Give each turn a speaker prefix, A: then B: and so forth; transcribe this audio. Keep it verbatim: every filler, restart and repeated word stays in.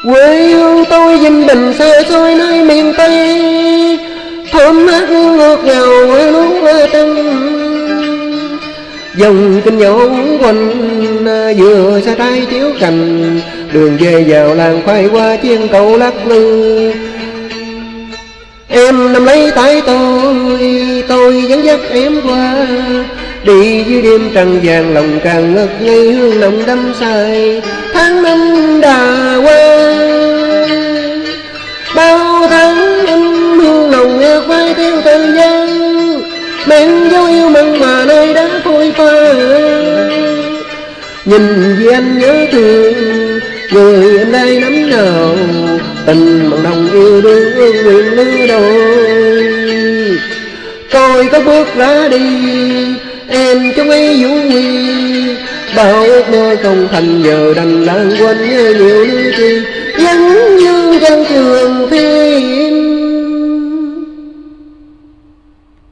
A: Quê hương tôi Vinh Bình xa xôi nơi miền Tây, thơm mát ngọt ngào lúa trắng. Dòng kinh dỗ quanh vừa xa trái chiếu cành, đường về vào làng khoai qua chiên cầu lắc lư. Em nắm lấy tay tôi, tôi dẫn dắt em qua, đi dưới đêm trăng vàng lòng càng ngất ngây hương nồng đắm say. Tháng năm đã qua, bao tháng năm hương nồng ngạt vai theo thời gian, mang dấu yêu mặn mà nơi đã phôi pha. Nhìn vì anh nhớ thương người em đây nắm nào, tình bằng đồng yêu đương nguyện lứa đôi. Tôi có bước ra đi em trong ấy vũ nguy, bao ước mơ không thành giờ đành lãng quên nhiều lưu chi.